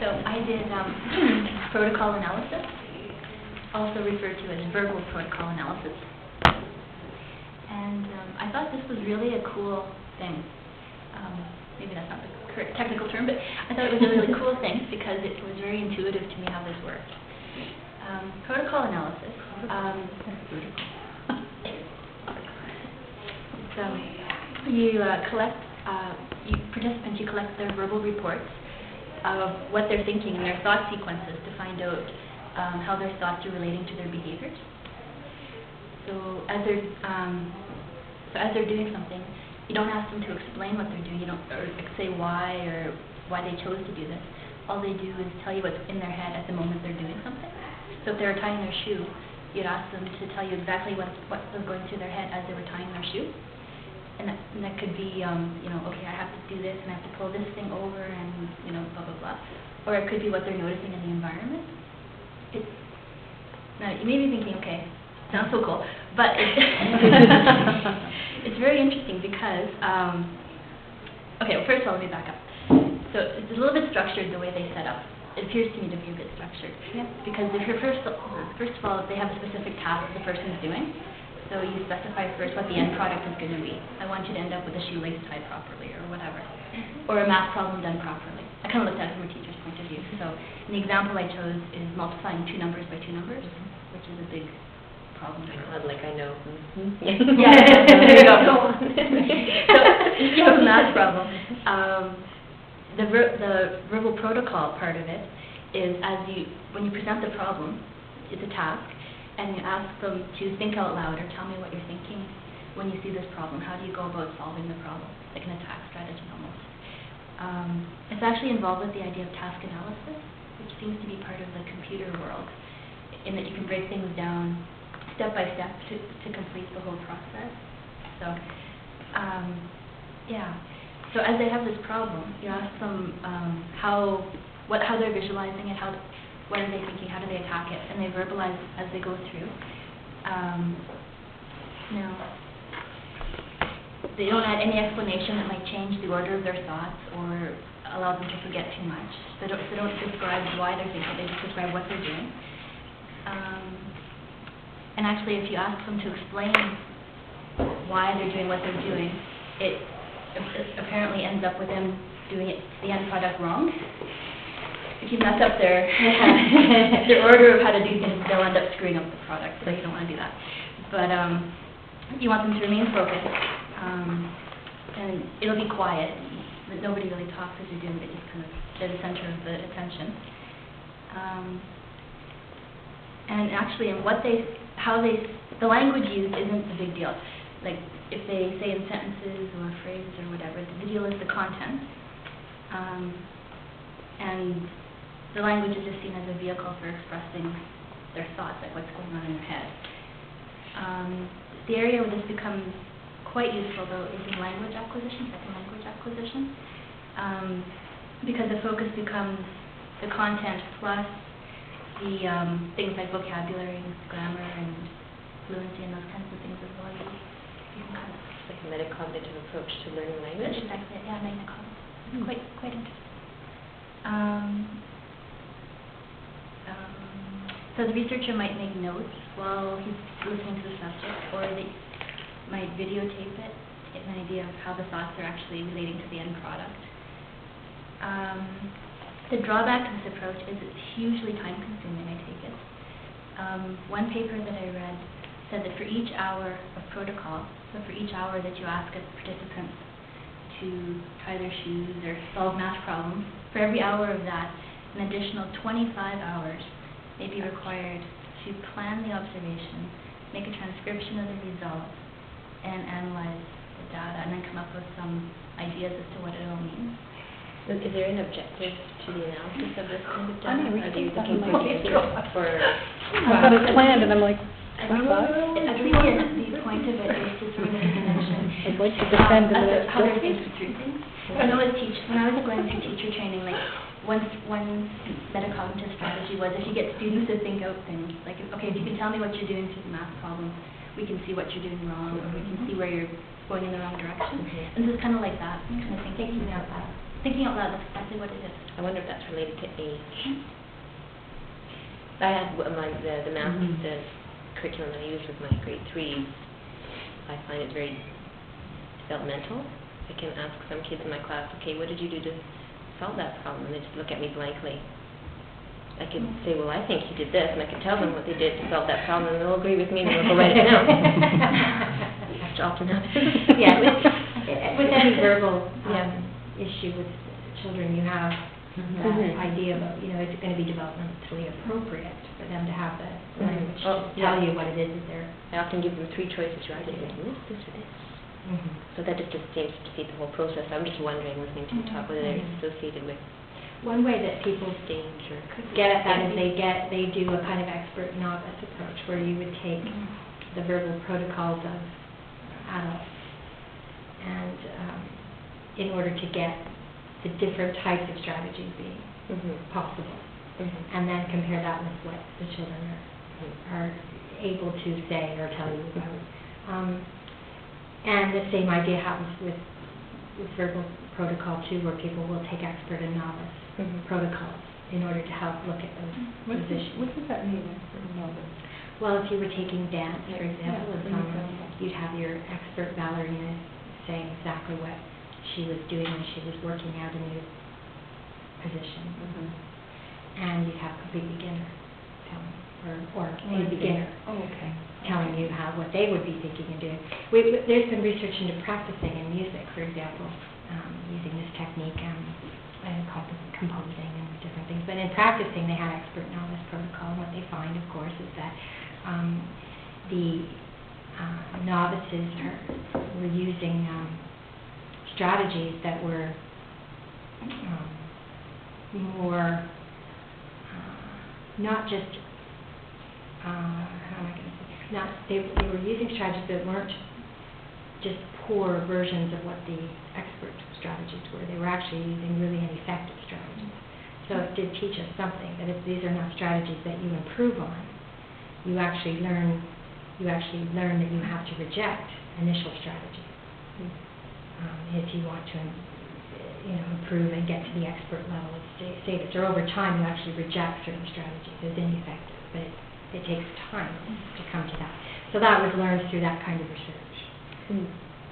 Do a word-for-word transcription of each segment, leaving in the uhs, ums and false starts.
So I did um, protocol analysis, also referred to as verbal protocol analysis. And um, I thought this was really a cool thing. Um, maybe that's not the correct technical term, but I thought it was a really cool thing because it was very intuitive to me how this worked. Um, protocol analysis. Um, so you uh, collect, uh, you participants, you collect their verbal reports of what they're thinking and their thought sequences to find out um, how their thoughts are relating to their behaviors. So as they're um, so as they're doing something, you don't ask them to explain what they're doing. You don't or say why or why they chose to do this. All they do is tell you what's in their head at the moment they're doing something. So if they were tying their shoe, you'd ask them to tell you exactly what what was going through their head as they were tying their shoe. And that, and that could be, um, you know, okay, I have to do this and I have to pull this thing over and, you know, blah, blah, blah. Or it could be what they're noticing in the environment. It's, now, you may be thinking, okay, sounds so cool, but it's, it's very interesting because, um, okay, well, first of all, let me back up. So it's a little bit structured the way they set up. It appears to me to be a bit structured. Yeah. Because if you're first, first of all, they have a specific task the person's doing. So you specify first what the end product is going to be. I want you to end up with a shoelace tied properly or whatever. Or a math problem done properly. I kind of looked at it from a teacher's point of view. So the example I chose is multiplying two numbers by two numbers, which is a big problem. Not like I know. Mm-hmm. Yeah, there you go. So you have a math problem. Um, the, ver the verbal protocol part of it is as you, when you present the problem, it's a task, and you ask them to think out loud or tell me what you're thinking when you see this problem. How do you go about solving the problem? Like an attack strategy almost. Um, it's actually involved with the idea of task analysis, which seems to be part of the computer world, in that you can break things down step by step to, to complete the whole process. So, um, yeah. So as they have this problem, you ask them um, how, what, how they're visualizing it, how what are they thinking, how do they attack it, and they verbalize as they go through. Um, no. They don't add any explanation that might change the order of their thoughts or allow them to forget too much. They don't, they don't describe why they're thinking, they just describe what they're doing. Um, and actually, if you ask them to explain why they're doing what they're doing, it, it apparently ends up with them doing it, the end product wrong. If you mess up their their order of how to do things, they'll end up screwing up the product, so you don't want to do that. But um, you want them to remain focused, um, and it'll be quiet. But nobody really talks as you're doing it, just kind of they're the center of the attention. Um, and actually, in what they, how they, the language used isn't the big deal. Like if they say in sentences or phrases or whatever, the deal is the content. Um, and the language is just seen as a vehicle for expressing their thoughts, like what's going on in their head. Um, the area where this becomes quite useful, though, is in language acquisition, second language acquisition, um, because the focus becomes the content plus the um, things like vocabulary, grammar, and fluency, and those kinds of things as well. You, you can kind of like a metacognitive approach to learning language. That's exactly it. Yeah, metacognitive. Mm. Quite, quite interesting. Um, Um, so the researcher might make notes while he's listening to the subject, or they might videotape it to get an idea of how the thoughts are actually relating to the end product. Um, the drawback to this approach is it's hugely time-consuming, I take it. Um, one paper that I read said that for each hour of protocol, so for each hour that you ask a participant to tie their shoes or solve math problems, for every hour of that, an additional twenty-five hours may be required to plan the observation, make a transcription of the results, and analyze the data, and then come up with some ideas as to what it all means. Is there an objective to the analysis of this kind of data? I mean, we Are you can looking definitely for, for I've got it planned, and I'm like, I think I believe the point of it is to sort of mention I'm going to defend um, the how they're thinking through things. I know as teach, when I was going through teacher training, like one one metacognitive strategy was if you get students to think out things, like okay, if you can tell me what you're doing through the math problem, we can see what you're doing wrong, or we can see where you're going in the wrong direction. Mm-hmm. And this is kind of like that, kind of thinking out that. thinking out loud, that's exactly what it is. I wonder if that's related to age. I had w- my, the, the math, Mhm. the curriculum I use with my grade threes, I find it very developmental. I can ask some kids in my class, okay, what did you do to solve that problem? And they just look at me blankly. I could say, well, I think you did this, and I could tell them what they did to solve that problem, and they'll agree with me, and they'll go write it down. Which often happens. Yeah, with, with any verbal Yeah. um, issue with children, you have Mhm. that Mhm. idea of, you know, is it going to be developmentally appropriate for them to have the Mhm. language Oh, to tell yeah. you what it is that they're... I often give them three choices, you either do this, this, or this. Mhm. So that just, just seems to defeat the whole process. I'm just wondering, listening to you talk, whether they're Mhm. associated with One way that people danger. get at that is they get, they do a kind of expert novice approach, where you would take the verbal protocols of adults, and um, in order to get the different types of strategies being Mm-hmm. possible, Mm-hmm. and then compare that with what the children are, are able to say or tell you about. Um, and the same idea happens with, with verbal protocol too, where people will take expert and novice Mhm. protocols in order to help look at those, What those does, issues. what does that mean, expert novice? Well, if you were taking dance, for Yeah, example, yeah, with for someone, example. you'd have your expert ballerina saying exactly what she was doing when she was working out a new position. Mhm. And you'd have complete beginner telling, or, or Oh, I a see. beginner Oh, okay. telling you how, what they would be thinking and doing. We, we- there's been research into practicing in music, for example, um, using this technique, um, and comp- composing and different things. But in practicing, they had expert novice protocol, and what they find, of course, is that um, the uh, novices are, were using um, strategies that were um, more, uh, not just, uh, how am I going to say, not, they, they were using strategies that weren't just poor versions of what the expert strategies were. They were actually using really ineffective strategies. So it did teach us something, that if these are not strategies that you improve on, you actually learn, you actually learn that you have to reject initial strategies. Um, if you want to, you know, improve and get to the expert level of sta- status, or over time you actually reject certain strategies as ineffective, but it, it takes time to come to that. So that was learned through that kind of research. Mm.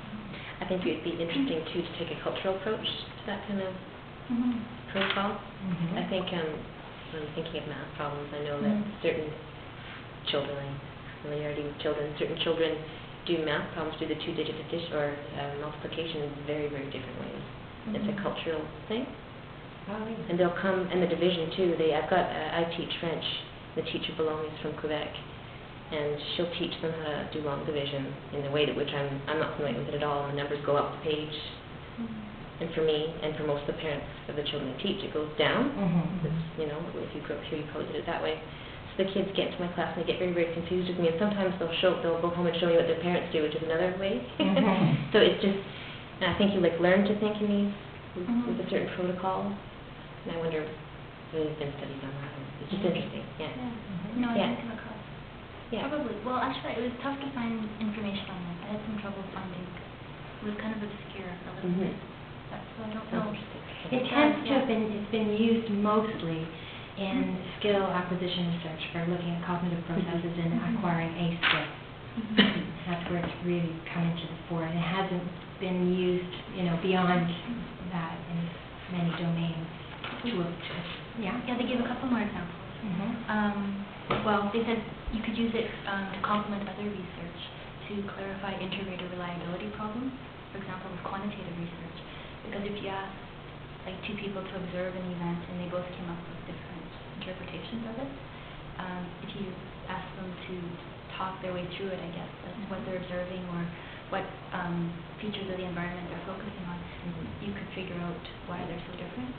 I think it would be interesting too to take a cultural approach to that kind of Mhm. protocol. Mhm. I think um, when I'm thinking of math problems, I know that Mhm. certain children, familiarity with children, certain children do math problems, do the two-digit addition or uh, multiplication in very, very different ways. It's a Mhm. cultural thing, Oh, yeah. and they'll come, and the division too. They, I've got, uh, I teach French. The teacher below me is from Quebec, and she'll teach them how to do long division in the way that which I'm, I'm not familiar with it at all. And the numbers go up the page, and for me, and for most of the parents of the children I teach, it goes down. Mhm. It's, you know, if you grew up here, you probably did it that way. So the kids get to my class and they get very, very confused with me, and sometimes they'll show, they'll go home and show me what their parents do, which is another way. Mhm. So it's just, and I think you like learn to think in these with, Mhm. with a certain protocol, and I wonder if there's been studies on that. It's just Mhm. interesting, yeah. Yeah. No, I Yeah. didn't come across. Yeah. Probably. Well, actually, it was tough to find information on this. I had some trouble finding. It was kind of obscure a little Mhm. bit. But, so I don't Sounds know. interesting. It tends to have been, it's been used mostly in skill acquisition research for looking at cognitive processes and Mhm. acquiring a skill. Mhm. That's where it's really come into the fore, and it hasn't been used, you know, beyond that in many domains to, to yeah. Yeah, they gave a couple more examples. Mhm. Um, well, they said you could use it um, to complement other research to clarify inter-rater reliability problems, for example, with quantitative research. Because if you ask like two people to observe an event and they both came up with different interpretations of it, um, if you ask them to talk their way through it, I guess, like what they're observing or what um, features of the environment they're focusing on, you could figure out why they're so different,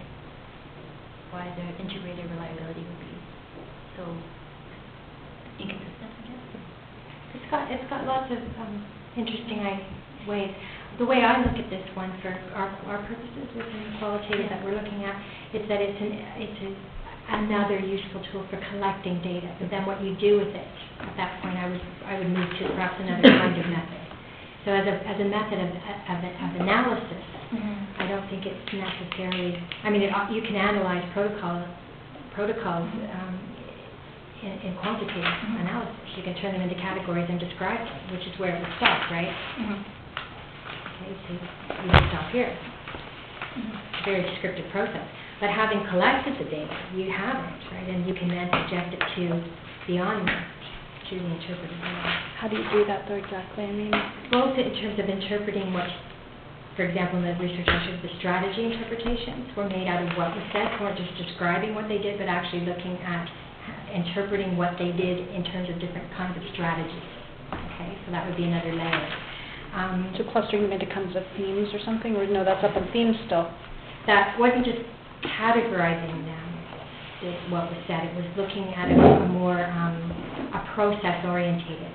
why their integrated reliability would be so inconsistent, I guess. It's got, it's got lots of um, interesting I- ways. The way I look at this one for our, our purposes within the qualitative that we're looking at is that it's an, it's a, another useful tool for collecting data. But then what you do with it, at that point I would, I would move to perhaps another kind of method. So as a, as a method of, of, of analysis, Mm-hmm. I I don't think it's necessarily, I mean, it, you can analyze protocol, protocols um, in, in quantitative Mhm. analysis. You can turn them into categories and describe them, which is where it would stop, right? Mhm. Okay, so you would stop here. Mhm. Very descriptive process. But having collected the data, you have it, right? And you can then subject it to beyond that, to the interpretive analysis. How do you do that though exactly? I mean, Both in terms of interpreting what, for example, in the research I showed, the strategy interpretations were made out of what was said, weren't just describing what they did, but actually looking at interpreting what they did in terms of different kinds of strategies. Okay, so that would be another layer. Um, so clustering them into kinds of themes or something, or no, that's up in themes still. that wasn't just categorizing them, is what was said. It was looking at it a more um, a process orientated.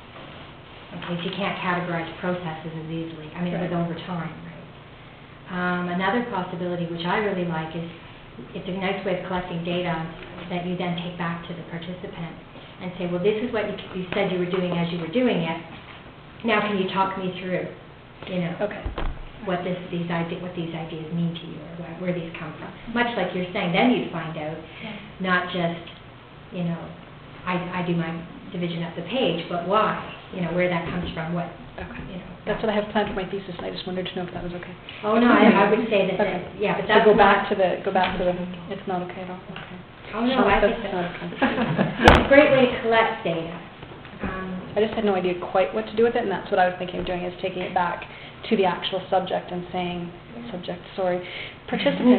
Okay, so you can't categorize processes as easily. I mean, it was Right. over time, right? Um, another possibility, which I really like, is it's a nice way of collecting data that you then take back to the participant and say, well, this is what you, you said you were doing as you were doing it. Now, can you talk me through, you know, Okay. what this, these ide- what these ideas mean to you, or where, where these come from? Much like you're saying, then you'd find out, Yeah. not just, you know, I, I do my division up the page, but why? You know, where that comes from, what, Okay. you know. That's what I have planned for my thesis, and I just wanted to know if that was okay. Oh, no, I, I would say that, Okay. that- yeah, but So that's go not- back to the, go back to the, it's not okay at all, okay. Oh, no, I think That's that, not okay. it's a great way to collect data. Um, I just had no idea quite what to do with it, and that's what I was thinking of doing, is taking it back to the actual subject and saying, subject, sorry, participant,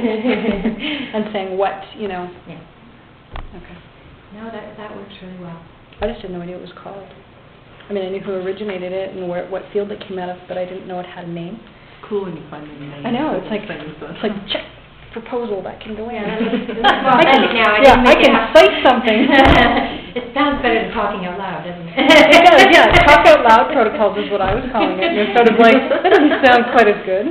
and saying what, you know, Yeah. okay. No, that, that works really well. I just had no idea what it was called. I mean, I knew who originated it and where, what field it came out of, but I didn't know it had a name. Cool when you find the name. I know, it's like, Things, but- it's like, check, proposal, that can go in. Yeah, that's- that's more I can- authentic now. I Yeah, didn't I make it can up. cite something. It sounds better than talking out loud, doesn't it? It does, yeah, talk out loud protocols is what I was calling it, and it's sort of like, that doesn't sound quite as good.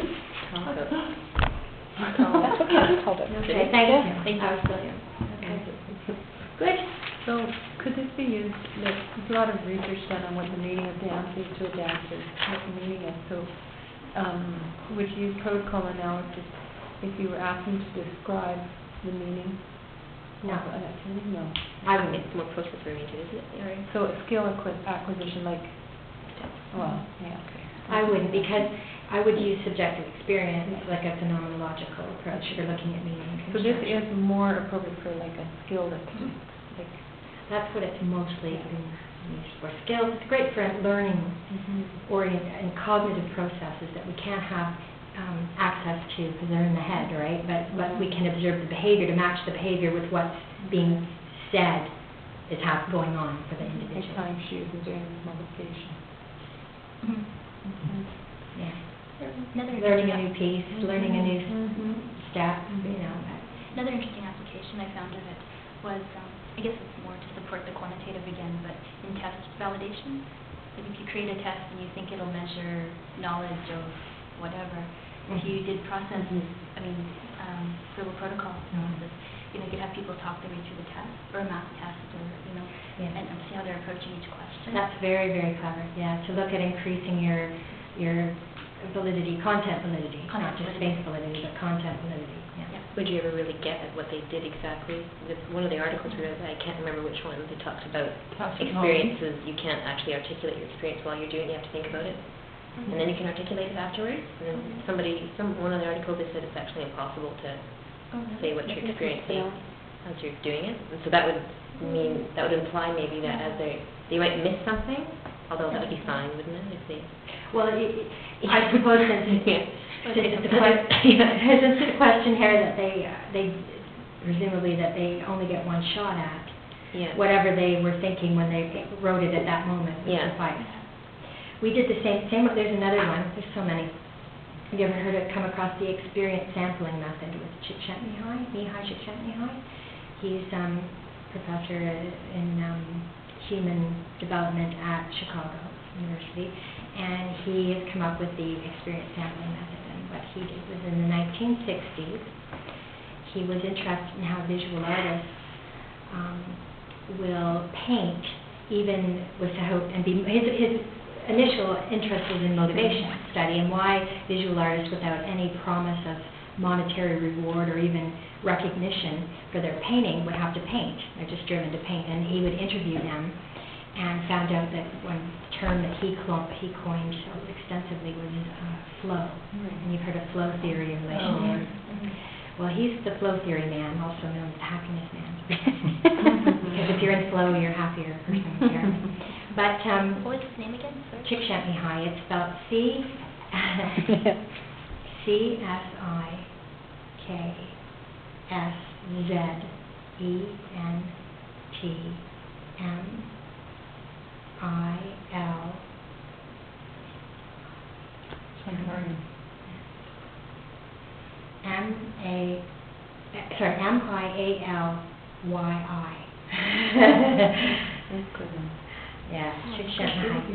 That's what Kevin called it. Okay, thank you. Yeah. Thank you. That was brilliant. Okay. Good. So, could this be used, like, there's a lot of research done on what the meaning of dance is to a dancer, what the meaning is, so, um, would you use protocol analysis if you were asked them to describe the meaning No. of an activity? No. I would. It's more process oriented, isn't it? Or- So, skill acqui- acquisition, like, well, yeah, okay. I wouldn't, because I would use subjective experience, like a phenomenological approach for looking at meaning and So this construction. is more appropriate for like a skill that, like, That's what it's mostly been used for. Skills, it's great for learning orient and cognitive processes that we can't have um, access to because they're in the head, right? But but we can observe the behavior to match the behavior with what's being said is hap- going on for the like individual. time shoes and doing multiplication. Mhm. Yeah. Another Learning a interesting new piece, learning a new Mhm. step, you know. Another interesting application I found of it was, um, I guess it's more to support the quantitative again, but in test validation. Like if you create a test and you think it'll measure knowledge of whatever, if you did process, I mean, um, verbal protocol analysis, you know, you could have people talk their way through the test, or a math test, or, you know, Yeah. and, and see how they're approaching each question. That's very, very clever, yeah, to look at increasing your, your validity, content validity, not Content just validity. space validity, but content validity, yeah. Yeah. Would you ever really get at what they did exactly? With one of the articles we read, I can't remember which one, they talked about Tacit knowledge. experiences. You can't actually articulate your experience while you're doing it, you have to think about it. And then you can articulate it afterwards. And then somebody, some, one of the articles, they said it's actually impossible to say what you're experiencing as you're doing it. And so that would mean, that would imply maybe that as they, they might miss something, although that would be fine, wouldn't it, if they... Well, it- it- I suppose since Yeah. since the que- since the question here that they, uh, they, presumably that they only get one shot at, Yeah. whatever they were thinking when they wrote it at that moment would Yeah. suffice. We did the same, same, there's another one, there's so many. Have you ever heard of, come across the experience sampling method with Csikszentmihalyi, Mihai Csikszentmihalyi? He's um, professor in um, human development at Chicago University, and he has come up with the experience sampling method. And what he did was in the nineteen sixties, he was interested in how visual artists um, will paint even without, and be, his, his initial interest was in motivation study and why visual artists, without any promise of monetary reward or even recognition for their painting, would have to paint. They're just driven to paint. And he would interview them and found out that one term that he, clo- he coined extensively was uh, flow. Right. And you've heard of flow theory in relation Oh, there. right. Well, he's the flow theory man, also known as the happiness man. Because if you're in flow, you're a happier person, apparently. But um, What was his name again? Sorry. Csikszentmihalyi, it's spelled C C S I K S Z E N T M I L M A sorry M I A L Y I. That's good one. Yeah, Csikszentmihalyi.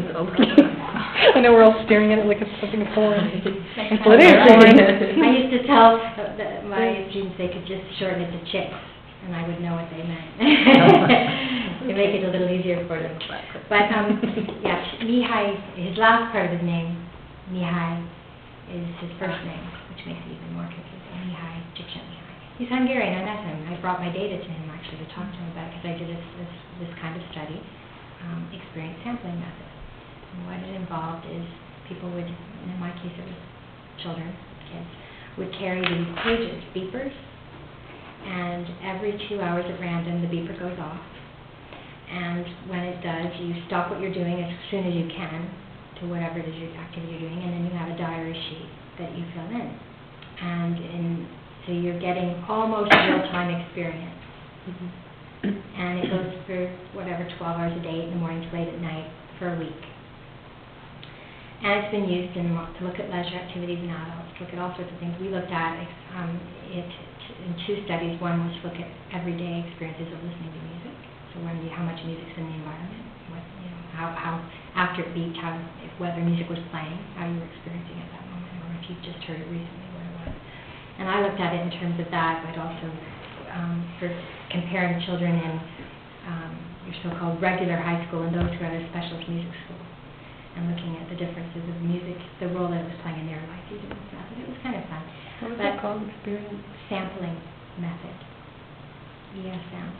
I know we're all staring at it like it's something foreign. Next Well, it is time foreign. I used to tell uh, the- my students they could just shorten it to chicks, and I would know what they meant. To make it a little easier for them. But, um, yeah, Mihai, his last part of his name, Mihai, is his first name, which makes it even more confusing. Mihai Csikszentmihalyi. He's Hungarian. I met him. I brought my data to him, actually, to talk to him about it, because I did this, this, this kind of study, um, experience sampling method. And what it involved is people would, in my case it was children, kids, would carry these pages, beepers, and every two hours at random the beeper goes off. And when it does, you stop what you're doing as soon as you can to whatever it is your activity you're doing, and then you have a diary sheet that you fill in. And in, so you're getting almost real-time experience. And it goes for whatever, twelve hours a day, in the morning to late at night, for a week. And it's been used in, to look at leisure activities in adults, to look at all sorts of things. We looked at um, it t- in two studies. One was to look at everyday experiences of listening to music. So when you, how much music's in the environment, what, you know, how, how after it beeped, how, if whether music was playing, how you were experiencing it at that moment, or if you just heard it recently, what it was. And I looked at it in terms of that, but also um, for comparing children in um, your so-called regular high school and those who are at a specialist music school, and looking at the differences of music, the role that it was playing in their life using this method. It was kind of fun. What was But it called, experience? Sampling method, E S M.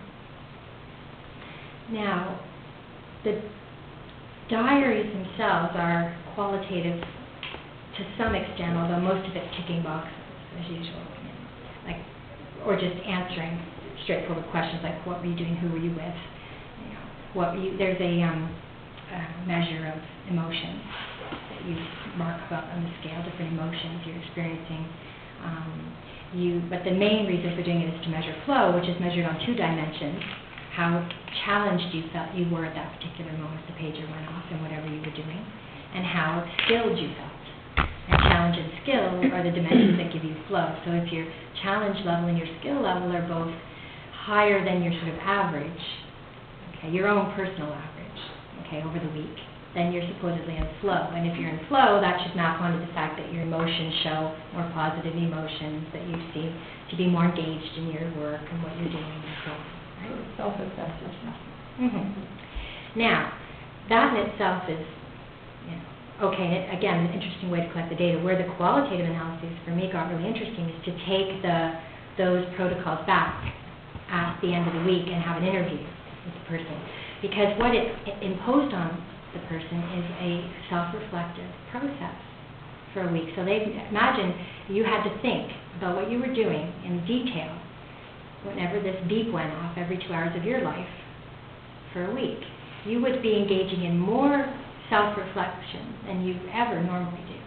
Now, the diaries themselves are qualitative to some extent, although most of it's ticking boxes, as usual, you know, like, or just answering straightforward questions like, what were you doing, who were you with, you know, what were you, there's a um, uh, measure of emotions that you mark up on the scale, different emotions you're experiencing. Um, you, but the main reason for doing it is to measure flow, which is measured on two dimensions: how challenged you felt you were at that particular moment the pager went off and whatever you were doing, and how skilled you felt. And challenge and skill are the dimensions that give you flow. So if your challenge level and your skill level are both higher than your sort of average, okay, your own personal average, okay, over the week, then you're supposedly in flow. And if you're in flow, that should map onto the fact that your emotions show more positive emotions, that you seem to be more engaged in your work and what you're doing and so on. Right? Self-assessment. Mm-hmm. Now, that in itself is, you know, okay, and again, an interesting way to collect the data. Where the qualitative analysis for me got really interesting is to take the those protocols back at the end of the week and have an interview with the person. Because what it imposed on the person is a self-reflective process for a week. So they imagine you had to think about what you were doing in detail whenever this beep went off every two hours of your life for a week. You would be engaging in more self-reflection than you ever normally do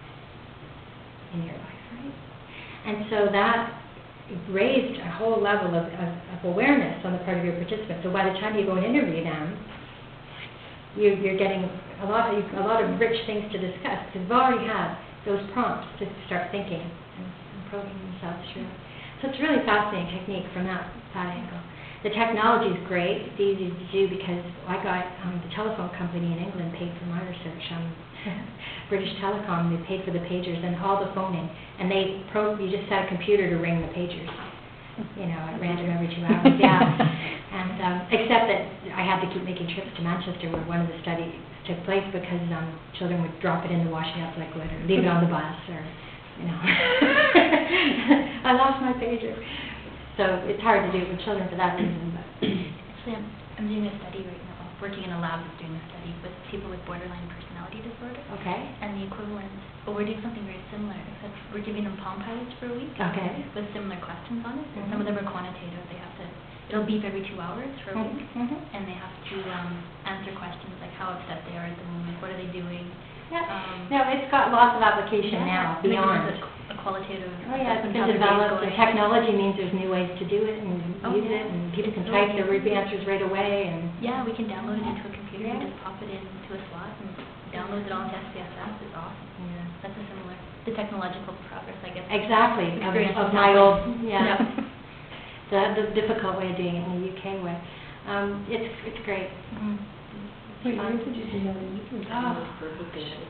in your life, right? And so that raised a whole level of, of, of awareness on the part of your participants. So by the time you go and interview them, you, you're getting a lot, of, a lot of rich things to discuss because you've already had those prompts to start thinking and, and probing themselves through. So it's a really fascinating technique from that, that angle. The technology is great. It's easy to do because I got um, the telephone company in England paid for my research. Um, British Telecom, they paid for the pagers and all the phoning. And they pro you just set a computer to ring the pagers, you know, at random every two hours. Yeah. And And, um, except that I had to keep making trips to Manchester where one of the studies took place because um, children would drop it in the washing up liquid or leave it on the bus or, you know. I lost my pager. So it's hard to do it with children for that reason, but. Actually, I'm, I'm doing a study right now, working in a lab that's doing a study with people with borderline personality disorder. Okay. And the equivalent, well, we're doing something very similar, except we're giving them Palm Pilots for a week. Okay. With similar questions on it, and Mhm. some of them are quantitative. They have to, it'll beep every two hours for a week, Mhm. and they have to um, answer questions like how upset they are at the moment, what are they doing. Yeah. Um, No, it's got lots of application yeah, now maybe beyond. just a, a qualitative Oh, yeah, it's assessment been how their day's developed, and going. technology means there's new ways to do it and Oh, use yeah. it, and people can It's type really their good. answers right away, and. Yeah, we can download it into a computer. Yeah. You just pop it into a slot and download it all into S P S S. It's awesome. Yeah. That's a similar, the technological progress, I guess. Exactly, of, Experience of with my that. old, yeah, Yep. the, the difficult way of doing it in the U K way. Um, it's, it's great. Mhm. Wait, where did you do that in Newton? Oh. Verbal data.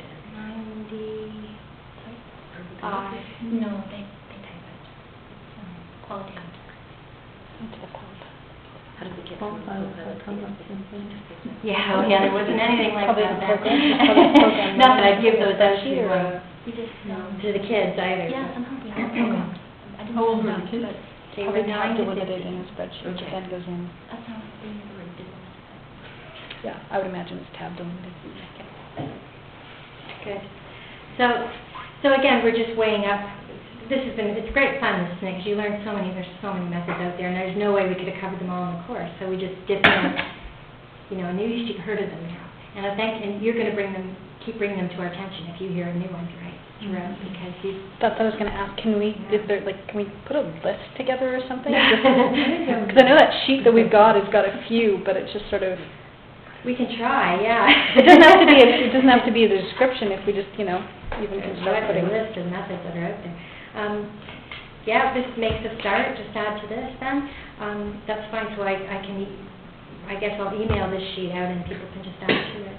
Ninety-five. No, they, they type it. It's um, qualitative. How did we get Palm from Pilots Palm that come up Pilots? something. Yeah, oh, yeah, there wasn't anything like Probably that the then. program- probably the program Not that I'd give those out to, spreadsheet or- uh, We just, um, to the kids either. yeah, but- sometimes we have programs. I didn't How old know were the that, kids? but They Probably were nine have to to limit it fifteen. in a spreadsheet, which Okay. then goes in. that sounds, they use the word digital. Yeah, I would imagine it's tab delimited. Good. So, so again, we're just weighing up, this has been, it's great fun, this thing, because you learn so many, there's so many methods out there, and there's no way we could have covered them all in the course, so we just dipped in, you know, and at least you've heard of them now. And I think, and you're going to bring them, keep bringing them to our attention if you hear a new one, right, throughout, because you. That's what I was gonna ask, can we, is there, like, can we put a list together or something? Yeah. Because I know that sheet that we've got has got a few, but it's just sort of, We can try, yeah. it doesn't have to be, a- it doesn't have to be a description if we just, you know, even can There's start a putting. list of methods that are out there. Um, yeah, this makes a start, just add to this then. Um, that's fine, so I, I can, e- I guess I'll email this sheet out and people can just add to it.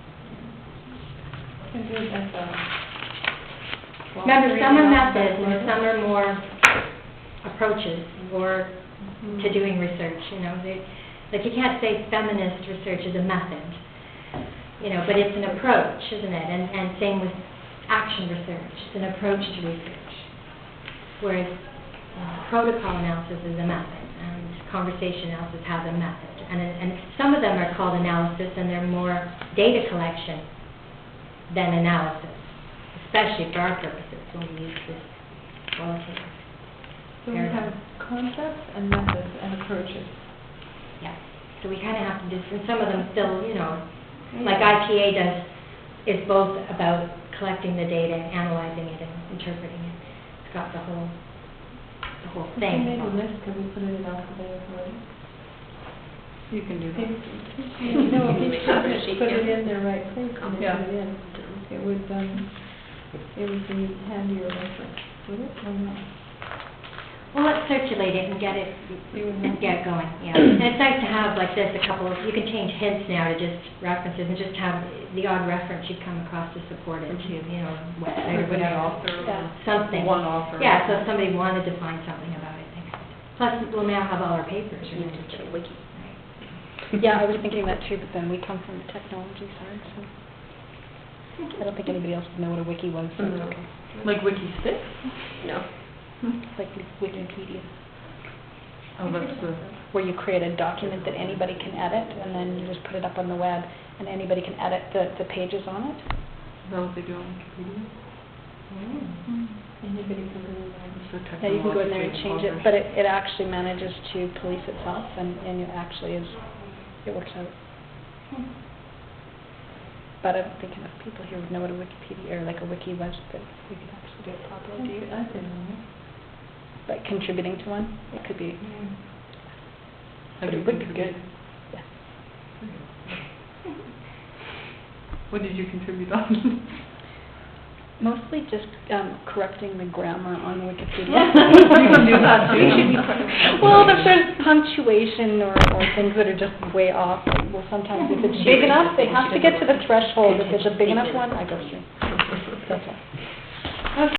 Can do it as a. Remember, some are Well, methods and some are more approaches or Mhm. to doing research, you know. They, like you can't say feminist research is a method, you know, but it's an approach, isn't it? And, and same with action research, it's an approach to research. Whereas uh, protocol analysis is a method and conversation analysis has a method. And, and some of them are called analysis and they're more data collection than analysis, especially for our purposes when we use this qualitative. So we have concepts and methods and approaches. Yeah, so we kind of have to do, and some of them still, you know, like I P A does, is both about collecting the data, analyzing it, and interpreting it. It's got the whole, the whole If we thing. made a involved. list, could we put it in alphabetical order? You can do If, that. no, You if make you a put spreadsheet, put it yeah. in the right place and Yeah. put it in, it would, um, it would be handier reference, would it, or not? Well, let's circulate it and get it, You would and know. get it going, yeah. And it's nice to have like this, a couple of, you can change hints now to just references and just have the odd reference you come across to support it, you know, website or Or the whatever. author, Yeah. Something. one author. Yeah, so if somebody wanted to find something about it, they could. Plus, we'll now have all our papers. You just get a wiki. Right. Yeah, I was thinking that too, but then we come from the technology side, so I don't think anybody else would know what a wiki was, so it's No. okay. Like Wiki Stick? No. Like Wikipedia, Oh, that's the, where you create a document that anybody can edit, and then you just put it up on the web, and anybody can edit the, the pages on it. is that what they do on Wikipedia? Mm. Anybody can go in there. It's a Yeah, you can go in there and technologically change it, impoverished. but it, it actually manages to police itself, and, and it actually is, it works out. But I don't think enough people here would know what a Wikipedia, or like a wiki was, but we could actually do it properly, do you? I don't know. But contributing to one, it could be, Have but you it would be contributed? good. Yeah. What did you contribute on? Mostly just um, correcting the grammar on Wikipedia. You can do that too. You should be part of that. Well, if there's punctuation or, or things that are just way off, like, well, sometimes if it's big enough, they have to get to the threshold. If it's a big enough one, I go through. That's all.